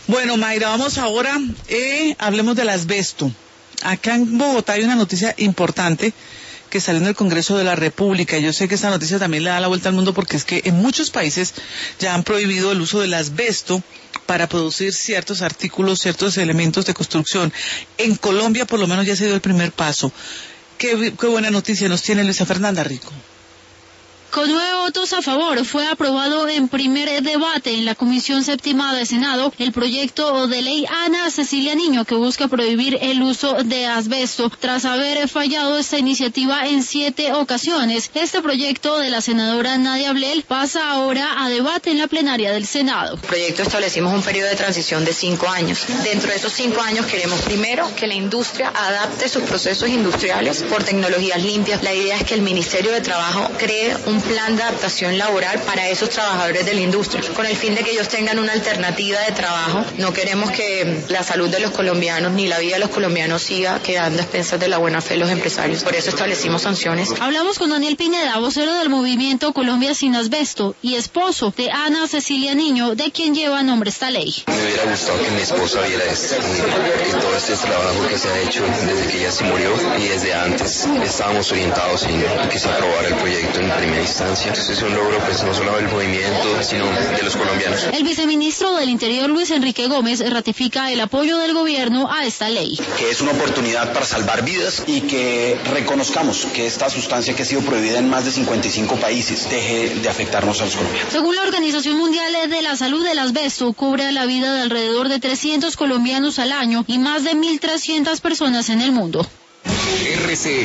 Bueno, Mayra, vamos ahora, hablemos del asbesto. Acá en Bogotá hay una noticia importante que salió en el Congreso de la República. Yo sé que esta noticia también le da la vuelta al mundo porque es que en muchos países ya han prohibido el uso del asbesto para producir ciertos artículos, ciertos elementos de construcción. En Colombia por lo menos ya se dio el primer paso. Qué buena noticia nos tiene Luisa Fernanda Rico. Con 9 votos a favor, fue aprobado en primer debate en la Comisión Séptima de Senado el proyecto de ley Ana Cecilia Niño, que busca prohibir el uso de asbesto. Tras haber fallado esta iniciativa en 7 ocasiones, este proyecto de la senadora Nadia Blel pasa ahora a debate en la plenaria del Senado. En el proyecto establecimos un periodo de transición de 5 años. Dentro de esos 5 años queremos primero que la industria adapte sus procesos industriales por tecnologías limpias. La idea es que el Ministerio de Trabajo cree un plan de adaptación laboral para esos trabajadores de la industria, con el fin de que ellos tengan una alternativa de trabajo. No queremos que la salud de los colombianos ni la vida de los colombianos siga quedando a expensas de la buena fe de los empresarios. Por eso establecimos sanciones. Hablamos con Daniel Pineda, vocero del movimiento Colombia Sin Asbesto y esposo de Ana Cecilia Niño, de quien lleva nombre esta ley. Me hubiera gustado que mi esposa viera todo este trabajo que se ha hecho desde que ella se murió y desde antes estábamos orientados en que se aprobara el proyecto en primera instancia. Entonces es un logro pues no solo del movimiento, sino de los colombianos. El viceministro del Interior, Luis Enrique Gómez, ratifica el apoyo del gobierno a esta ley. Que es una oportunidad para salvar vidas y que reconozcamos que esta sustancia que ha sido prohibida en más de 55 países deje de afectarnos a los colombianos. Según la Organización Mundial de la Salud, el asbesto cubre la vida de alrededor de 300 colombianos al año y más de 1.300 personas en el mundo. RCN